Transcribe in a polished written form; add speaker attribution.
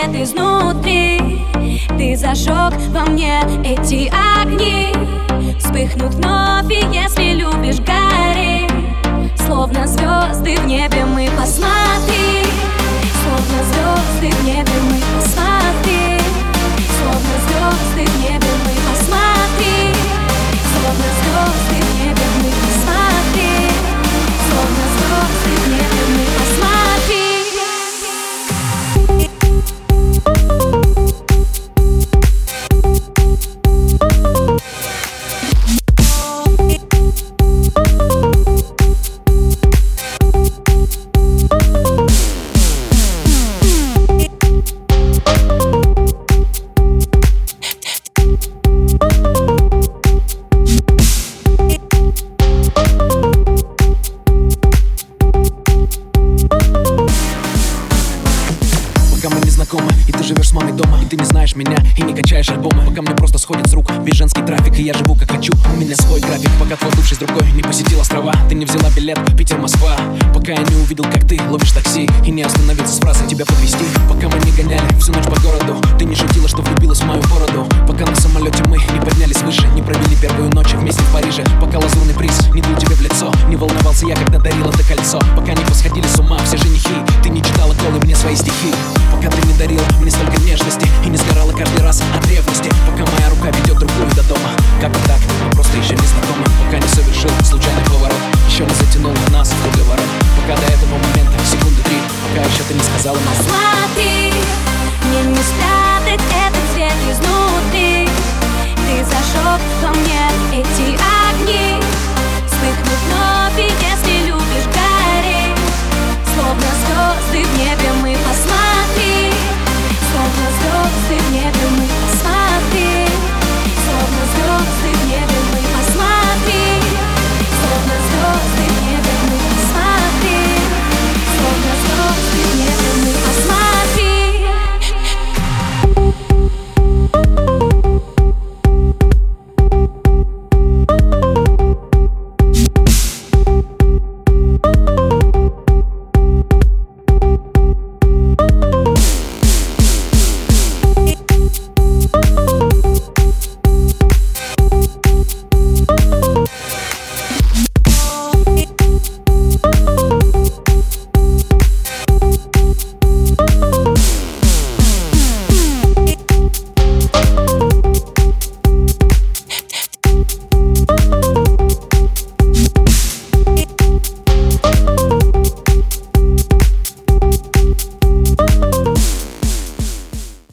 Speaker 1: свет изнутри. Ты зажег во мне эти огни. Вспыхнут вновь, и если любишь, гори. Словно звезды в небе мы, посмотри. Словно звезды в небе мы, посмотри. Словно звезды в небе мы, посмотри. Словно звезды в небе мы, посмотри. Словно звезды в небе мы, посмотри.
Speaker 2: Пока мы не знакомы, и ты живешь с мамой дома, и ты не знаешь меня, и не качаешь альбомы. Пока мне просто сходит с рук весь женский трафик, и я живу как хочу, у меня свой график. Пока твой бывший с другой не посетил острова, ты не взяла билет Питер-Москва. Пока я не увидел, как ты ловишь такси, и не остановился с фразой тебя подвезти. Пока мы не гоняли всю ночь по городу, ты не шутила, что влюбилась в мою бороду. Пока на самолете мы не поднялись выше, не провели первую ночь вместе в Париже. Пока лазурный приз не дул тебе в лицо, не волновался я, когда дарила это кольцо. Пока не посходили с ума все женихи, ты не читала голы мне свои стихи. Пока ты не дарила мне столько нежности и не сгорала каждый раз от ревности. Пока моя рука ведет другую до дома, как бы так, мы просто еще не знакомы. Пока не совершил случайный поворот, еще не затянул нас в круговорот. Пока до этого момента секунды 3, пока еще ты не сказала мне:
Speaker 1: посмотри, мне не спрятать этот свет изнутри. Ты зажег во мне эти огни. Вспыхнут вновь, и